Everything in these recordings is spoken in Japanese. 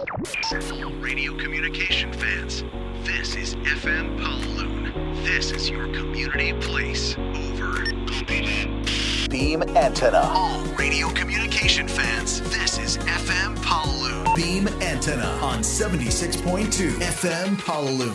Radio communication fans, this is FM Pawloon. This is your community place. Over. Beam antenna. All radio communication fans, this is FM Pawloon. Beam antenna on 76.2 FM Pawloon.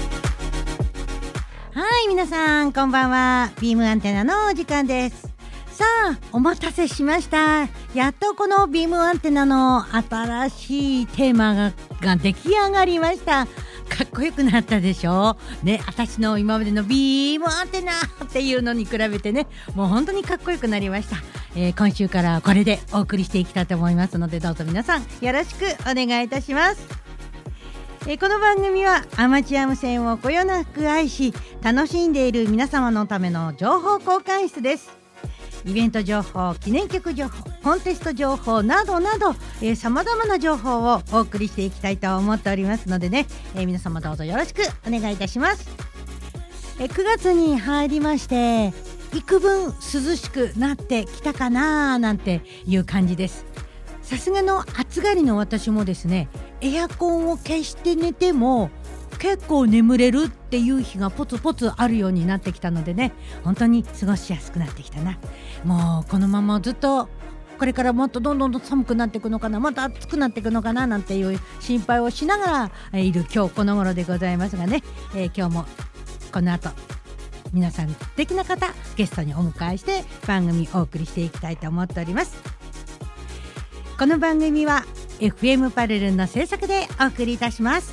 はい、皆さんこんばんは。ビームアンテナのお時間です。さあ、お待たせしました。やっとこのビームアンテナの新しいテーマが出来上がりました。かっこよくなったでしょね。私の今までのビームアンテナっていうのに比べてね、もう本当にかっこよくなりました。今週からこれでお送りしていきたいと思いますので、どうぞ皆さんよろしくお願いいたします。この番組はアマチュア無線をこよなく愛し楽しんでいる皆様のための情報交換室です。イベント情報、記念曲情報、コンテスト情報などなどさまざまな情報をお送りしていきたいと思っておりますのでね、皆様どうぞよろしくお願いいたします。9月に入りまして幾分涼しくなってきたかななんていう感じです。さすがの暑がりの私もですね、エアコンを消して寝ても結構眠れるっていう日がポツポツあるようになってきたのでね、本当に過ごしやすくなってきたな。もうこのままずっとこれからもっとどんどん寒くなっていくのかな、また暑くなっていくのかななんていう心配をしながらいる今日この頃でございますがね、今日もこの後皆さん素敵な方ゲストにお迎えして番組お送りしていきたいと思っております。この番組は FM パレルンの制作でお送りいたします。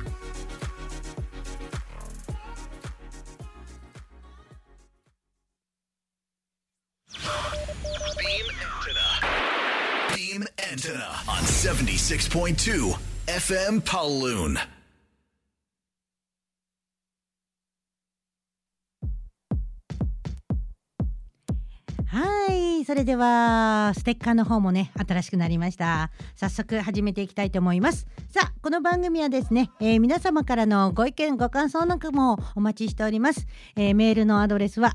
Beam antenna on 76.2 FM Pawloon. はい、それではステッカーの方もね新しくなりました。早速始めていきたいと思います。さあ、この番組はですね、皆様からのご意見ご感想なんかもお待ちしております。メールのアドレスは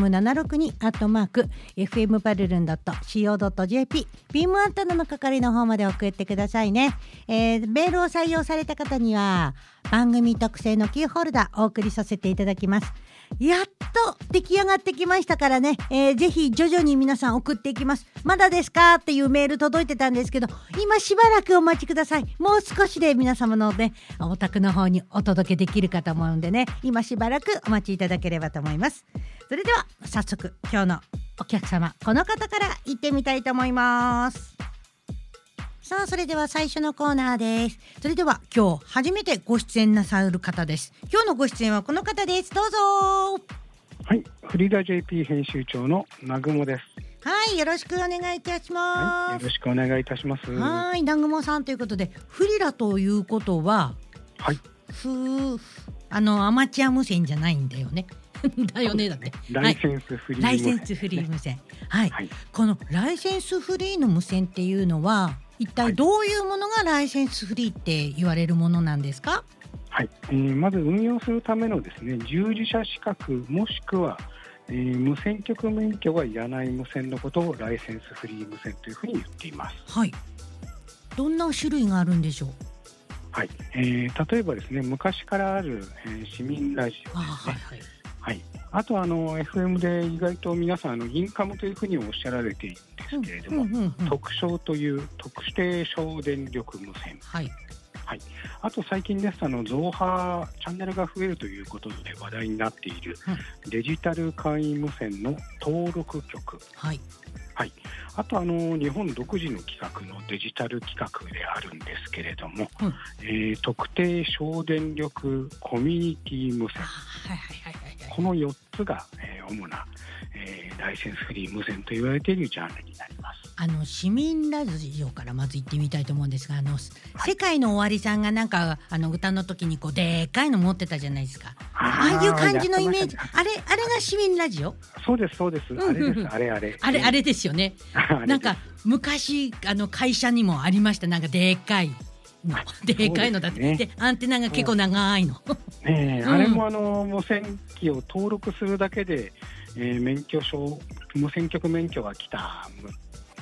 fm762@fmparlun.co.jp ビームアンテナの係の方まで送ってくださいね。メールを採用された方には番組特製のキーホルダーお送りさせていただきます。やっと出来上がってきましたからね、ぜひ徐々に皆さん送っていきます。まだですかっていうメール届いてたんですけど、今しばらくお待ちください。もう少しで皆様のねお宅の方にお届けできるかと思うんでね、今しばらくお待ちいただければと思います。それでは早速今日のお客様、この方から行ってみたいと思います。さあ、それでは最初のコーナーです。それでは今日初めてご出演なさる方です。今日のご出演はこの方です。どうぞ。 はい、フリーダ JP 編集長の南雲です。 はい、よろしくお願いいたします。 はい、よろしくお願いいたします。 はい、南雲さんということで、フリラということは、 はい、 アマチュア無線じゃないんだよね。だよね、だって。 ライセンスフリー無線、 ライセンスフリー無線。はい、はい、このライセンスフリーの無線っていうのは一体どういうものがライセンスフリーって言われるものなんですか？ はい、まず運用するためのですね、従事者資格もしくは、無線局免許がいらない無線のことをライセンスフリー無線というふうに言っています。 はい。どんな種類があるんでしょう？ はい、例えばですね、昔からある、市民ラジオですね。 はいはいはい、あとFM で意外と皆さんインカムというふうにおっしゃられているんですけれども、特賞という特定省電力無線、 はいはい、あと最近です増波チャンネルが増えるということで話題になっている、デジタル簡易無線の登録局、 はいはい、あと日本独自の規格のデジタル規格であるんですけれども、特定省電力コミュニティ無線、この4つが、主な、ライセンスフリー無線と言われているジャンルになります。 市民ラジオからまず行ってみたいと思うんですが、世界の終わりさんがなんか歌の時にこうでっかいの持ってたじゃないですか。ああいう感じのイメージ、あれが市民ラジオ？ そうですそうです、あれです、あれですよね。なんか昔会社にもありました。なんかでっかいの、でっかいのだって、ね、でアンテナが結構長いの、 あれも無線機を登録するだけで、無線局免許が来た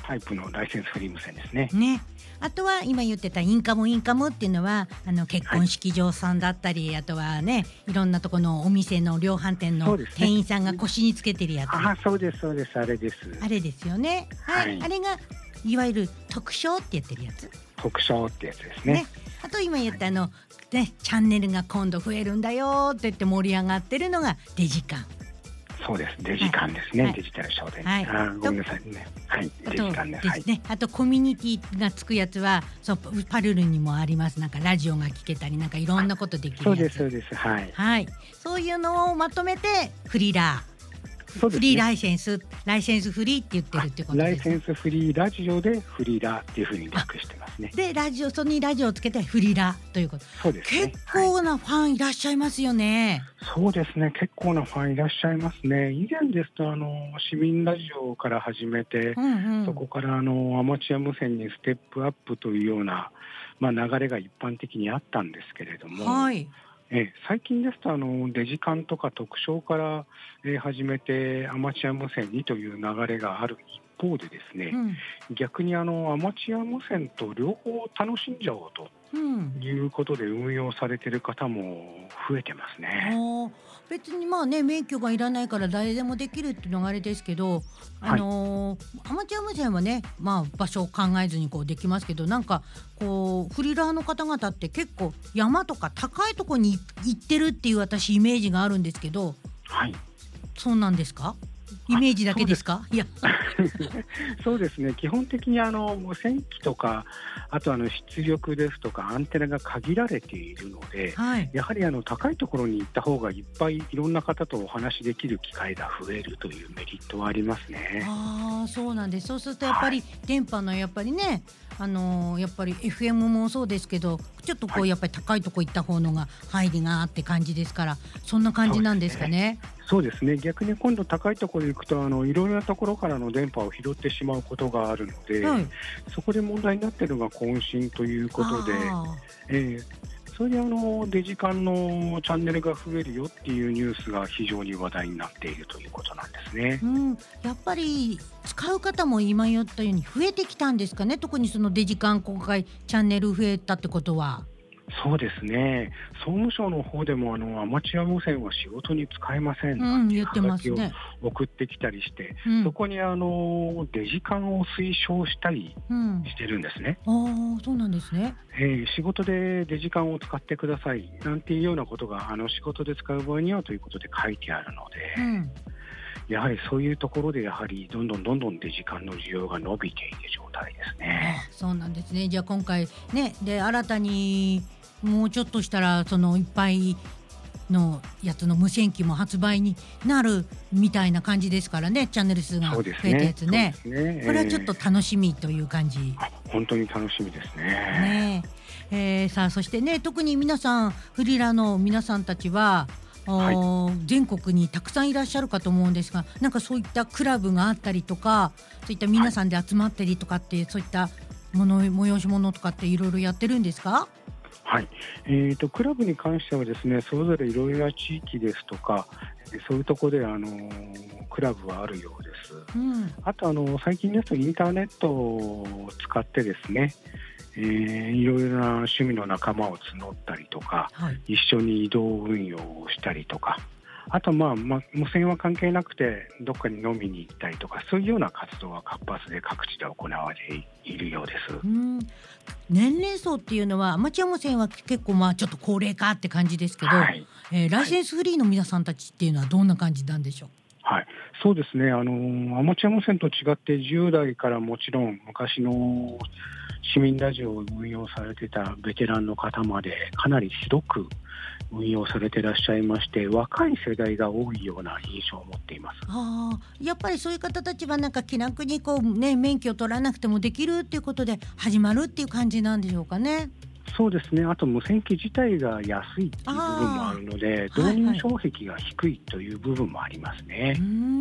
タイプのライセンスフリー無線ですね。 あとは今言ってたインカムっていうのは結婚式場さんだったり、あとはねいろんなところのお店の量販店の店員さんが腰につけてるやつ。 そうですそうです、あれです。 あれですよね。あれがいわゆる特賞って言ってるやつ。 特賞ってやつですね。 あと今言ったチャンネルが今度増えるんだよって言って盛り上がってるのがデジカン。 そうです、デジカンですね。デジタル商店。ごめんなさいね。デジカンですね。 あとコミュニティがつくやつはパルルにもあります。なんかラジオが聞けたりなんかいろんなことできるやつ。 そうですそうです。 そういうのをまとめてフリラー。フリーライセンスフリーって言ってるってことです。 ライセンスフリーラジオでフリーラっていうふうに略してますね。 でそこにラジオをつけてフリーラということ。 そうですね。 結構なファンいらっしゃいますよね。 そうですね、結構なファンいらっしゃいますね。以前ですと市民ラジオから始めて、そこからアマチュア無線にステップアップというような、流れが一般的にあったんですけれども、最近ですとデジカンとか特賞から、始めてアマチュア無線にという流れがある一方でですね、逆にアマチュア無線と両方楽しんじゃおうということで運用されている方も増えてますね。 別に免許がいらないから誰でもできるっていうのがあれですけど、アマチュア無線はね、場所を考えずにできますけど、なんかフリーラーの方々って結構山とか高いところに行ってるっていう私イメージがあるんですけど、そうなんですか？イメージだけですか？いやそうですね、基本的に無線機とか、あと出力ですとかアンテナが限られているので、やはり高いところに行った方がいっぱいいろんな方とお話できる機会が増えるというメリットはありますね。 そうなんです。そうするとやっぱり電波のやっぱりね、やっぱり FM もそうですけど、ちょっとやっぱり高いとこ行った方のが入りがあって感じですから、そんな感じなんですかね。 そうですね、逆に今度高いところに行くといろいろなところからの電波を拾ってしまうことがあるので、そこで問題になっているのが渾身ということで、それでデジカンのチャンネルが増えるよっていうニュースが非常に話題になっているということなんですね。 やっぱり使う方も今言ったように増えてきたんですかね。特にそのデジカン公開チャンネル増えたってことは。 そうですね、総務省の方でもアマチュア無線は仕事に使えませんっていうはがきを送ってきたりして、そこにデジカンを推奨したりしてるんですね。 そうなんですね。 仕事でデジカンを使ってくださいなんていうようなことが仕事で使う場合にはということで書いてあるので、やはりそういうところでやはりどんどんデジカンの需要が伸びている状態ですね。 そうなんですね。じゃあ今回ね、で新たにもうちょっとしたらいっぱいのやつの無線機も発売になるみたいな感じですからね。チャンネル数が増えたやつね。これはちょっと楽しみという感じ。 本当に楽しみですね。 さあそしてね、特に皆さんフリーラーの皆さんたちは全国にたくさんいらっしゃるかと思うんですが、なんかそういったクラブがあったりとか、そういった皆さんで集まったりとかって、そういった催し物とかっていろいろやってるんですか？ クラブに関してはですね、それぞれいろいろな地域ですとか、そういうところでクラブはあるようです。あと最近ですとインターネットを使ってですね、いろいろな趣味の仲間を募ったりとか、一緒に移動運用をしたりとか、あと無線は関係なくてどっかに飲みに行ったりとか、そういうような活動が活発で各地で行われているようです。 年齢層っていうのはアマチュア無線は結構ちょっと高齢化って感じですけど、ライセンスフリーの皆さんたちっていうのはどんな感じなんでしょう？ そうですね、アマチュア無線と違って10代からもちろん昔の市民ラジオを運用されてたベテランの方までかなり広く運用されていらっしゃいまして、若い世代が多いような印象を持っています。 やっぱりそういう方たちはなんか気楽に免許を取らなくてもできるっていうことで始まるっていう感じなんでしょうかね。 そうですね、あと無線機自体が安いっていう部分もあるので、導入障壁が低いという部分もありますね。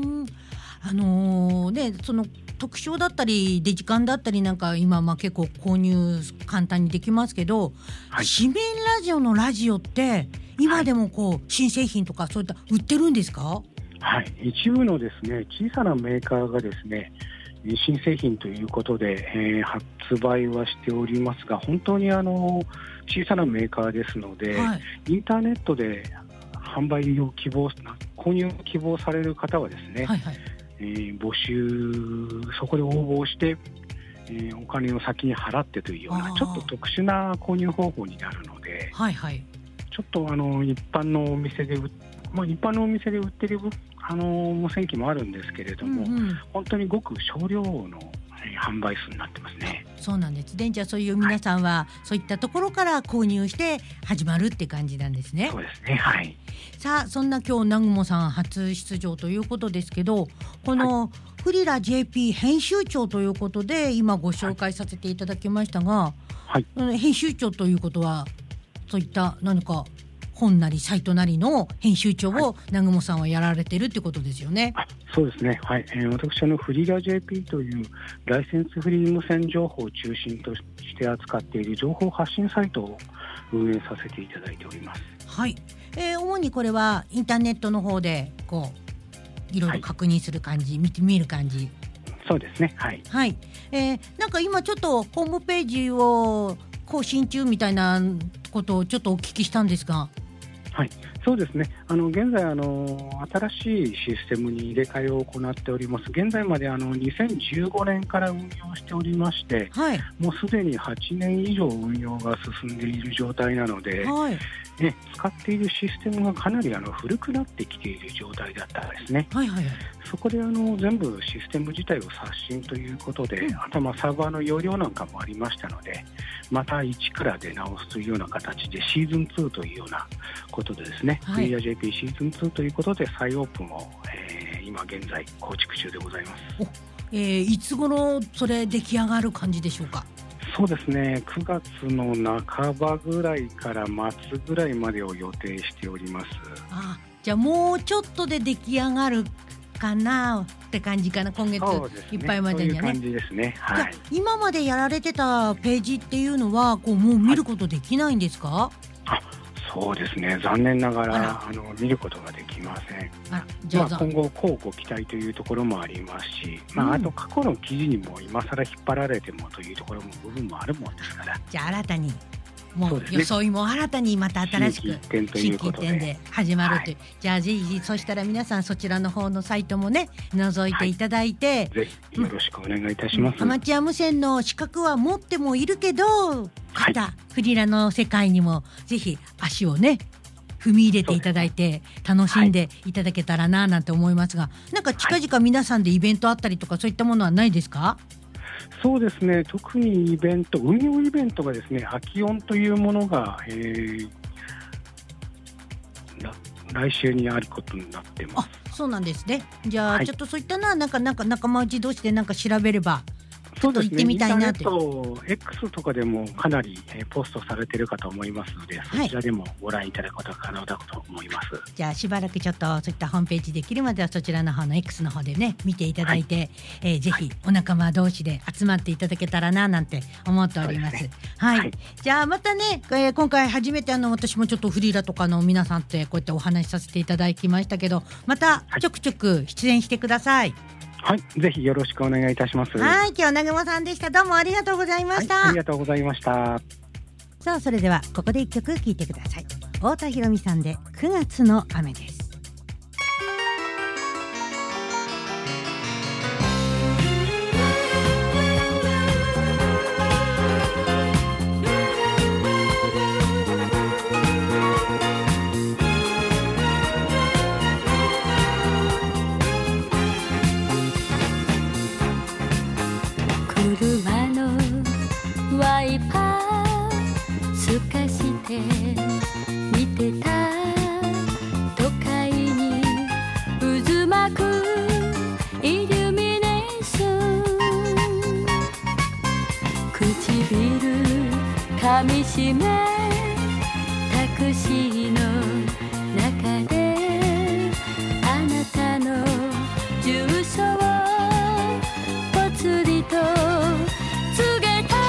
その特徴だったりデジカンだったりなんか今結構購入簡単にできますけど、市民ラジオのラジオって今でも新製品とかそういった売ってるんですか？ 一部のですね小さなメーカーがですね、 新製品ということで、発売はしておりますが、本当に小さなメーカーですので、インターネットで販売を購入を希望される方はですね、募集、そこで応募してお金を先に払ってというようなちょっと特殊な購入方法になるので、ちょっと一般のお店で売っている無線機もあるんですけれども、本当にごく少量の販売数になってますね。 そうなんですね。じゃあそういう皆さんは、そういったところから購入して始まるって感じなんですね。 そうですね、はい。 さあ、そんな今日南雲さん初出場ということですけど、このフリラ JP 編集長ということで今ご紹介させていただきましたが、編集長ということはそういった何か本なりサイトなりの編集長を南雲さんはやられてるってことですよね。 そうですね、私フリラ JP というライセンスフリー無線情報を中心として扱っている情報発信サイトを運営させていただいております。 主にこれはインターネットの方でいろいろ確認する感じ、見る感じ。 そうですね、 なんか今ちょっとホームページを更新中みたいなことをちょっとお聞きしたんですが。 そうですね、現在新しいシステムに入れ替えを行っております。現在まで2015年から運用しておりまして、もうすでに8年以上運用が進んでいる状態なので、使っているシステムがかなり古くなってきている状態だったんですね。そこで全部システム自体を刷新ということで、あとはサーバーの容量なんかもありましたので、また一から出直すというような形でシーズン2というようなことでですね、フリラ JP シーズン2ということで再オープンを、今現在構築中でございます。 いつ頃それ出来上がる感じでしょうか。 そうですね、9月の半ばぐらいから末ぐらいまでを予定しております。 じゃあもうちょっとで出来上がるかなって感じかな、今月いっぱいまでにはね。 そういう感じですね。 じゃあ今までやられてたページっていうのはもう見ることできないんですか？ そうですね、残念ながら見ることができません。今後こうご期待というところもありますし、あと過去の記事にも今更引っ張られてもというところも部分もあるもんですから、 じゃあ新たにもう装いも新たにまた新しく新規一点で始まるという、じゃあぜひそしたら皆さんそちらの方のサイトもね覗いていただいて、 ぜひよろしくお願いいたします。 アマチュア無線の資格は持ってもいるけど、またフリラの世界にもぜひ足をね踏み入れていただいて楽しんでいただけたらななんて思いますが、なんか近々皆さんでイベントあったりとかそういったものはないですか？ そうですね、特に運用イベントがですね、秋音というものが、来週にあることになってます。 そうなんですね。じゃあ、ちょっとそういったなんか仲間内同士でなんか調べればちょっと行ってみたいなって。 X とかでもかなりポストされているかと思いますので、そちらでもご覧いただくことが可能だと思います。 じゃあしばらくちょっとそういったホームページできるまではそちらの方の X の方でね見ていただいて、ぜひお仲間同士で集まっていただけたらななんて思っております。じゃあまたね、今回初めて私もちょっとフリーラとかの皆さんってこうやってお話しさせていただきましたけど、またちょくちょく出演してください。 ぜひよろしくお願いいたします。 今日南雲さんでした。どうもありがとうございました。 ありがとうございました。 さあそれではここで一曲聴いてください。太田裕美さんで9月の雨です。 車のワイパー透かして見てた都会に渦巻くイルミネーション、唇噛みしめタクシーの中であなたの住所をぽつりと告げた。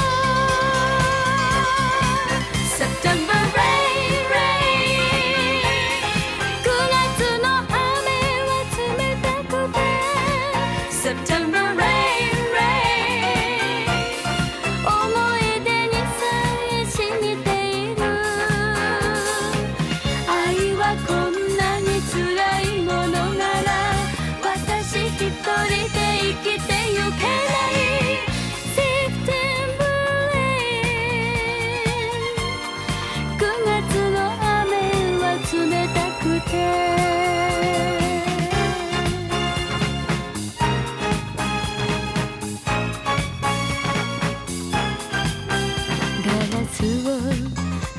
September rain rain 9月の雨は冷たくて September rain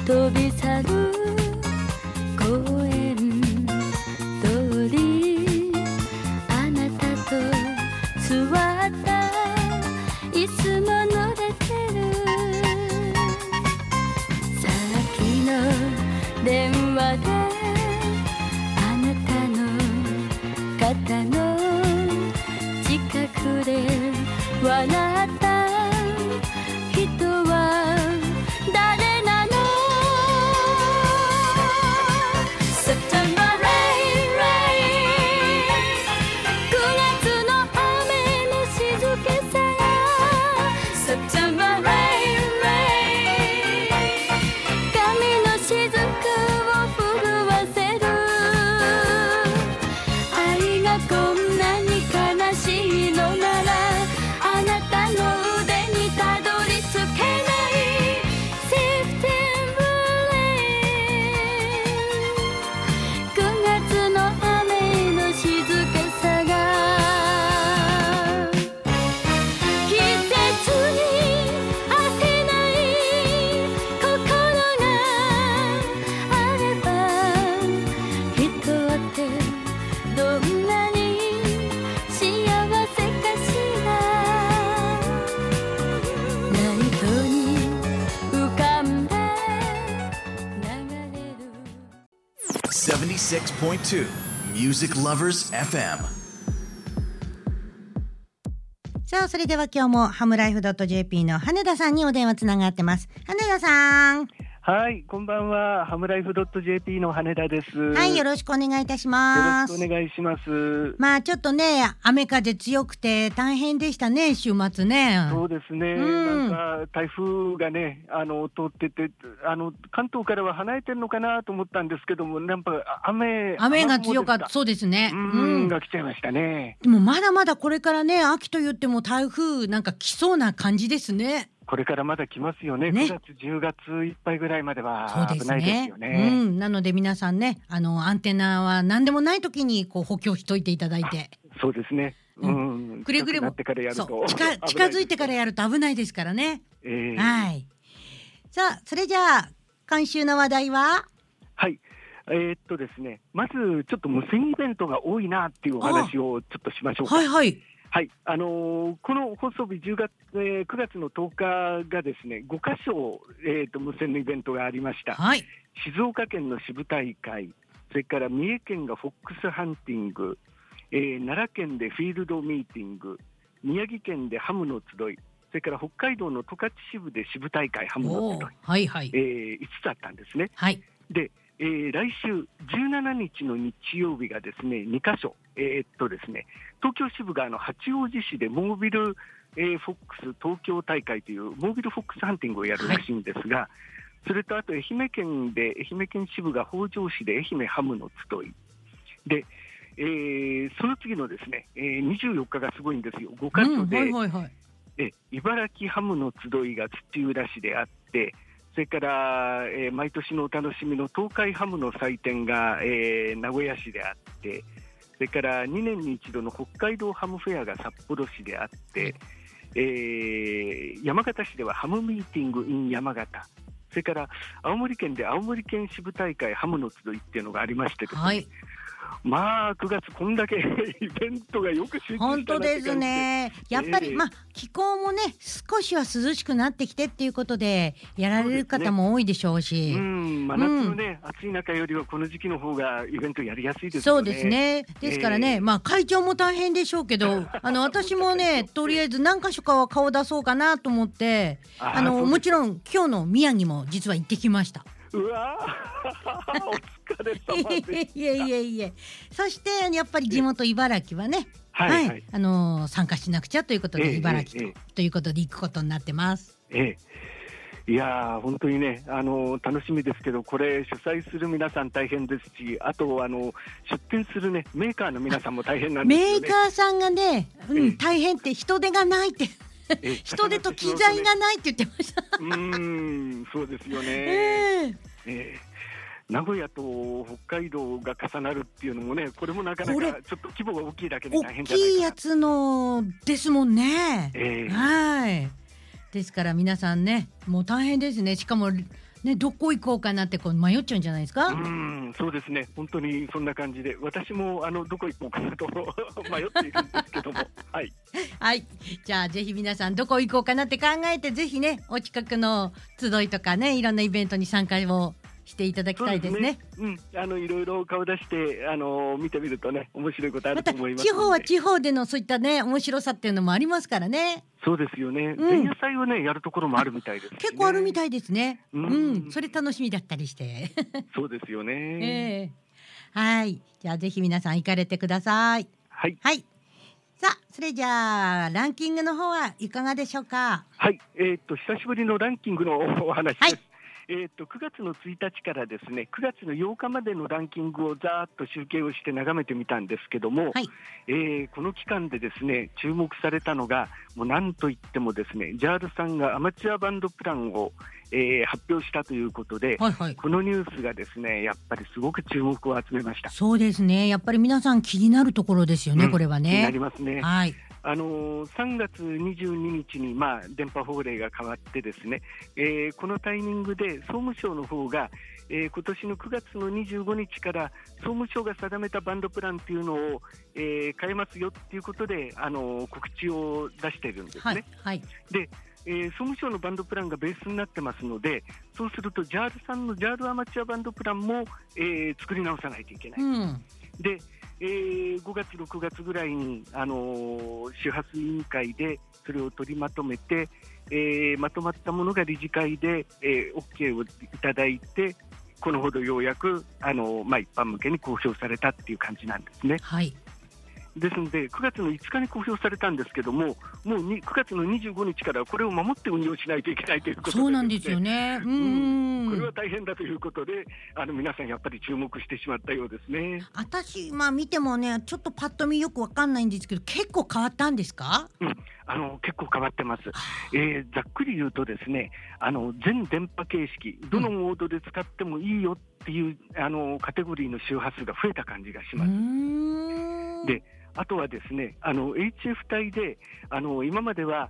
飛び去る公園通り、あなたと座った椅子も乗れてる。さっきの電話であなたの肩の近くで笑った人は誰なの？ September rain rain 9月の雨の静けさが September rain rain 髪の雫を震わせる。愛がこんなに悲しいのならあなたの腕にたどり着けない September rain 9月の雨の静けさが季節に当てない心があれば人ってどんなに幸せかしら。ナイトに浮かんで流れる 76.2 Music Lovers FM。 さあ、それでは今日もハムライフ .jp の羽田さんにお電話つながってます。羽田さん。 はい、こんばんは。ハムライフ .jp の羽田です。 はい、よろしくお願いいたします。 よろしくお願いします。 まあちょっとね、雨風強くて大変でしたね、週末ね。 そうですね、なんか台風がね、通ってて、関東からは離れてるのかなと思ったんですけども、なんか雨が強かった、そうですね。 が来ちゃいましたね。 でもまだまだこれからね、秋と言っても台風なんか来そうな感じですね。 これからまだ来ますよね。9月、10月いっぱいぐらいまでは危ないですよね。 なので皆さんね、アンテナは何でもない時にこう補強しといていただいて。 そうですね。 くれぐれも近づいてからやると危ないですからね。はい。さあ、それじゃあ今週の話題は？ はい。ですね、まずちょっと無線イベントが多いなっていうお話をちょっとしましょうか。 はいはい。 はい、この放送日9月の10日がですね、5カ所、無線のイベントがありました。 はい、 静岡県の支部大会、それから三重県がフォックスハンティング、奈良県でフィールドミーティング、宮城県でハムの集い、それから北海道の十勝支部で支部大会ハムの集い、 はいはい、 5つあったんですね。 はい、 で来週17日の日曜日がですね、2カ所、ですね、東京支部が八王子市でモービル、フォックス東京大会というモービルフォックスハンティングをやるらしいんですが、それとあと愛媛県支部が北条市で愛媛ハムの集いで、その次のですね、24日がすごいんですよ。5カ所で、茨城ハムの集いが土浦市であって、それから、毎年のお楽しみの東海ハムの祭典が、名古屋市であって、それから2年に一度の北海道ハムフェアが札幌市であって、山形市ではハムミーティング in 山形、それから青森県で青森県支部大会ハムの集いっていうのがありましてですね、はい、まあ9月こんだけイベントがよく集中したなって感じで、 本当ですね。やっぱり、気候もね少しは涼しくなってきてっていうことでやられる方も多いでしょうし、 真夏のね、暑い中よりはこの時期の方がイベントやりやすいですよね。 そうですね。ですからね、会長も大変でしょうけど私もねとりあえず何か所かは顔出そうかなと思ってもちろん今日の宮城も実は行ってきました。 うわお疲れ様でした。 いえそしてやっぱり地元茨城はね、参加しなくちゃということで茨城ということで行くことになってます。 いや本当にね楽しみですけど、これ主催する皆さん大変ですし、あと出店するねメーカーの皆さんも大変なんですよね。 メーカーさんがね、大変って人手がないって人手と機材がないって言ってました。 そうですよね。名古屋と北海道が重なるっていうのもね、これもなかなかちょっと規模が大きいだけで大変じゃないかな。 大きいやつのですもんね。はい。 ですから皆さんね、もう大変ですね。しかもね、どこ行こうかなってこう迷っちゃうんじゃないですか。 そうですね、本当にそんな感じで、私もどこ行こうかなと迷っているんですけどもはい、 はい、じゃあぜひ皆さんどこ行こうかなって考えて、ぜひね、お近くの集いとかね、いろんなイベントに参加をしていただきたいですね。 いろいろ顔出して見てみるとね、面白いことあると思います。 また地方は地方でのそういったね、面白さっていうのもありますからね。 そうですよね。前夜祭をねやるところもあるみたいです、ね。 結構あるみたいですね。それ楽しみだったりしてそうですよね。 はい、じゃあぜひ皆さん行かれてください。 はい、 はい、さあそれじゃあランキングの方はいかがでしょうか。 はい、久しぶりのランキングのお話です。 はい、 9月の1日からですね、9月の8日までのランキングをざーっと集計をして眺めてみたんですけども、 はい、 この期間でですね注目されたのが、もうなんといってもですね、ジャールさんがアマチュアバンドプランを、発表したということで、 はいはい、 このニュースがですねやっぱりすごく注目を集めました。 そうですね、やっぱり皆さん気になるところですよね、これはね。 気になりますね。 はい、 3月22日に、電波法令が変わってですね、このタイミングで総務省の方が、今年の9月の25日から総務省が定めたバンドプランというのを、変えますよということで告知を出しているんですね。 はいはい、で総務省のバンドプランがベースになってますので、そうするとジャールさんのジャールアマチュアバンドプランも、作り直さないといけない、で5月6月ぐらいに、周波数委員会でそれを取りまとめて、まとまったものが理事会で、OK をいただいて、このほどようやく一般向けに公表されたっていう感じなんですね。 はい、 ですので9月の5日に公表されたんですけども、もう9月の25日からこれを守って運用しないといけないということで、 そうなんですよね。 これは大変だということで、皆さんやっぱり注目してしまったようですね。 私、見てもね、ちょっとパッと見よくわかんないんですけど、結構変わったんですか？ 結構変わってます。ざっくり言うとですね、全電波形式、どのモードで使ってもいいよっていう、カテゴリーの周波数が増えた感じがします。で、あとはですね、HF 帯で今までは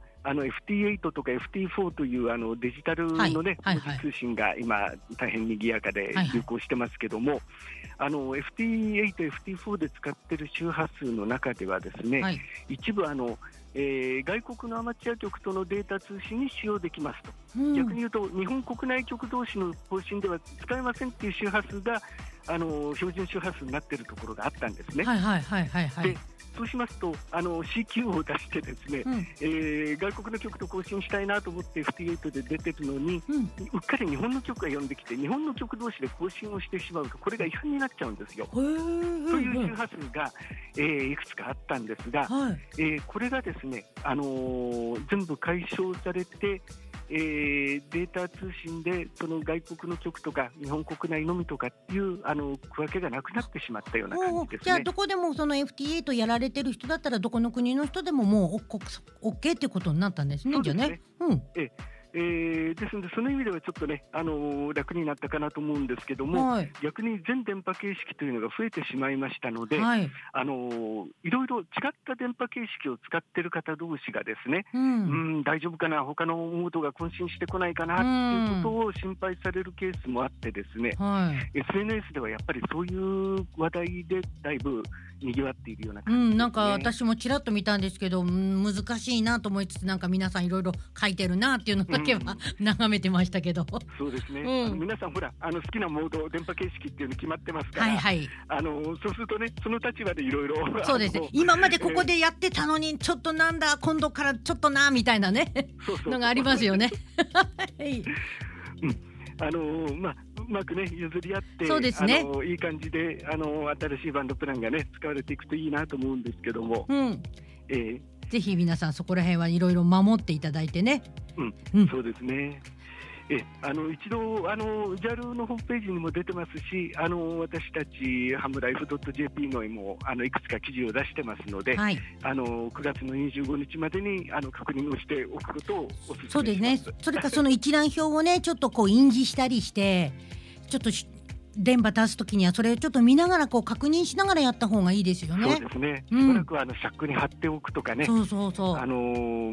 FT8 とか FT4 というデジタルのね、文字通信が今大変にぎやかで流行してますけども、FT8、FT4 で使っている周波数の中ではですね、一部外国のアマチュア局とのデータ通信に使用できますと、逆に言うと日本国内局同士の更新では使えませんっていう周波数が標準周波数になっているところがあったんですね。でそうしますとCQ を出してですね、外国の局と更新したいなと思って FT8 で出てるのに、うっかり日本の局が呼んできて日本の局同士で更新をしてしまうと、これが違反になっちゃうんですよ。という周波数が、いくつかあったんですが、これがですね、全部解消されて、データ通信でその外国の局とか日本国内のみとかっていう区分けがなくなってしまったような感じですね。 じゃあどこでもその FT8 やられてる人だったらどこの国の人でももう OK ってことになったんですね。 そうですね。 じゃあね。 ですのでその意味ではちょっとね、楽になったかなと思うんですけども、逆に全電波形式というのが増えてしまいましたので、いろいろ違った電波形式を使っている方同士がですね、大丈夫かな、他のモードが更新してこないかなっていうことを心配されるケースもあってですね、SNS ではやっぱりそういう話題でだいぶ賑わっているような感じですね。 なんか私もちらっと見たんですけど、難しいなと思いつつ、なんか皆さんいろいろ書いてるなっていうのだけは、眺めてましたけど。 そうですね、皆さんほら好きなモード電波形式っていうの決まってますから、そうするとね、その立場でいろいろそうですね、今までここでやってたのにちょっとなんだ今度からちょっとなみたいなねのがありますよね。 うまくね譲り合って、 そうですね、 いい感じで新しいバンドプランがね使われていくといいなと思うんですけども、 ぜひ皆さんそこら辺はいろいろ守っていただいてね。 そうですね。一度JAL のホームページにも出てますし、私たちハムライフ .jp のもいくつか記事を出してますので、9月の25日までに確認をしておくことをお勧めします。 そうですね。それからその一覧表をねちょっとこう印字したりして、ちょっと電波出すときにはそれをちょっと見ながらこう確認しながらやった方がいいですよね。 そうですね。しばらくシャックに貼っておくとかね。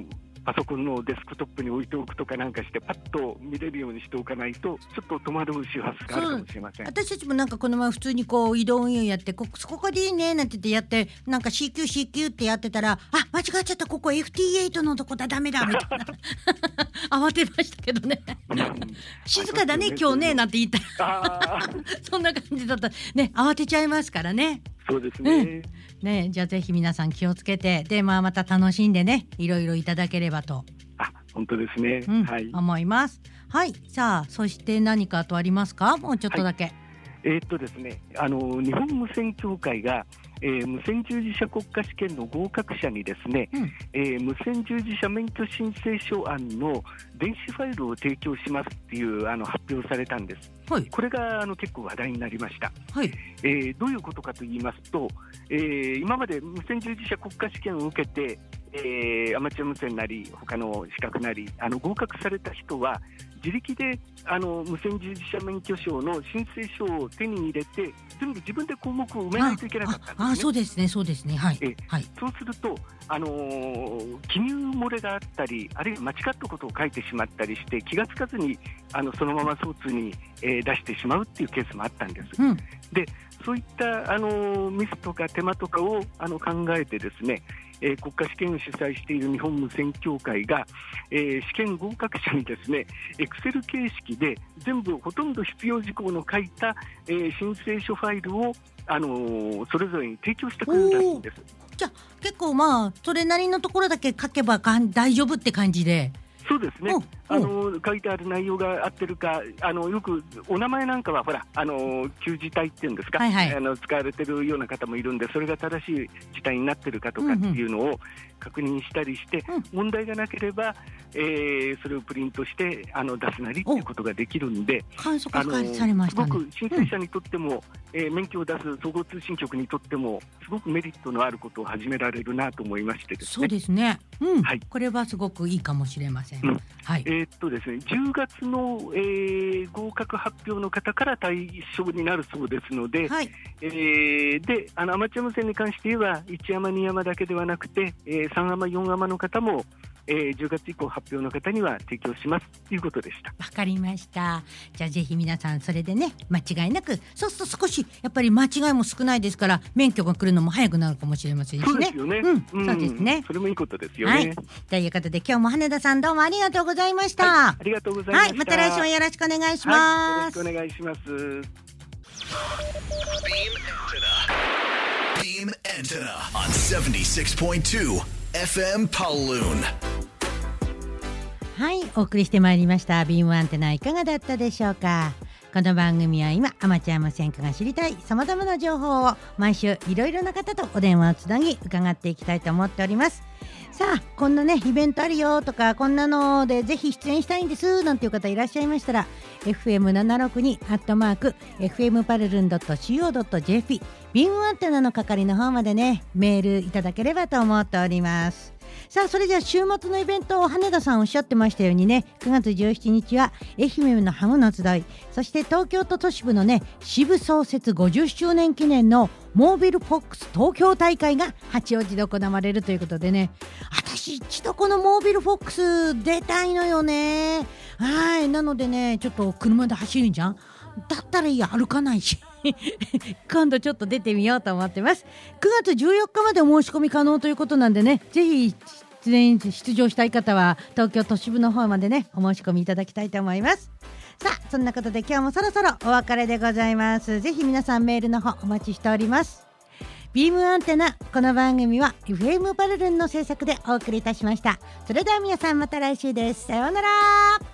パソコンのデスクトップに置いておくとかなんかしてパッと見れるようにしておかないとちょっと戸惑う周波数があるかもしれません。 私たちもなんかこの前普通にこう移動運営やってここでいいねなんて言ってやってなんか CQ ってやってたら間違っちゃったここ FT8 のとこだダメだみたいな慌てましたけどね静かだね今日ねなんて言ったらそんな感じだったね慌てちゃいますからね。 そうですね、 ね、じゃあぜひ皆さん気をつけてで、また楽しんでねいろいろいただければと本当ですね、はい、 思います。はい、さあそして何かあとありますか？もうちょっとだけ、 ですね、日本無線協会が、無線従事者国家試験の合格者にですね、無線従事者免許申請書案の電子ファイルを提供しますっていう発表されたんです。はい、これが結構話題になりました。はい、どういうことかと言いますと、今まで無線従事者国家試験を受けてアマチュア無線なり他の資格なり合格された人は自力で無線従事者免許証の申請書を手に入れて全部自分で項目を埋めないといけなかったんですね。 そうですねそうですね、はいはい、 そうすると記入漏れがあったりあるいは間違ったことを書いてしまったりして気がつかずにそのまま送通に、出してしまうっていうケースもあったんです。でそういったミスとか手間とかを考えてですね、国家試験を主催している日本無線協会が、試験合格者にですねエクセル形式で全部ほとんど必要事項の書いた、申請書ファイルをそれぞれに提供してくれるらしいんです。 じゃあ結構それなりのところだけ書けば大丈夫って感じで。 そうですね、書いてある内容が合ってるかよくお名前なんかはほら旧字体っていうんですか、使われてるような方もいるんでそれが正しい字体になってるかとかっていうのを確認したりして、問題がなければ、それをプリントして出すなりっていうことができるんで簡素化されましたね。 すごく申請者にとっても、免許を出す総合通信局にとってもすごくメリットのあることを始められるなと思いましてですね。 そうですね、はい、これはすごくいいかもしれません。はい、 ですね、10月の、合格発表の方から対象になるそうですので、でアマチュア無線に関して言えば1アマ2アマだけではなくて、3アマ4アマの方も10月以降発表の方には提供しますということでした。 わかりました。じゃあぜひ皆さんそれでね間違いなくそうすると少しやっぱり間違いも少ないですから免許が来るのも早くなるかもしれませんしね。 そうですよね、 そうですね。 それもいいことですよね。 はい、ということで今日も羽田さんどうもありがとうございました。 ありがとうございました。 また来週もよろしくお願いします。 よろしくお願いします。 Beam Antenna on 76.2 FM Paloon。 はい、お送りしてまいりましたビームアンテナいかがだったでしょうか。この番組は今アマチュア無線化が知りたいさまざまな情報を毎週いろいろな方とお電話をつなぎ伺っていきたいと思っております。さあこんなねイベントあるよとかこんなのでぜひ出演したいんですなんていう方いらっしゃいましたら fm762@fmparallel.co.jp ビームアンテナの係の方までねメールいただければと思っております。さあそれじゃあ週末のイベントを羽田さんおっしゃってましたようにね9月17日は愛媛のハムの集いそして東京都都市部のね支部創設50周年記念のモービルフォックス東京大会が八王子で行われるということでね私一度このモービルフォックス出たいのよね。はいなのでねちょっと車で走るんじゃんだったらいいや歩かないし今度ちょっと出てみようと思ってます。9月14日までお申し込み可能ということなんでねぜひ出場したい方は東京都市部の方までねお申し込みいただきたいと思います。さあそんなことで今日もそろそろお別れでございます。ぜひ皆さんメールの方お待ちしております。ビームアンテナこの番組は FM パルルンの制作でお送りいたしました。それでは皆さんまた来週です。さようなら。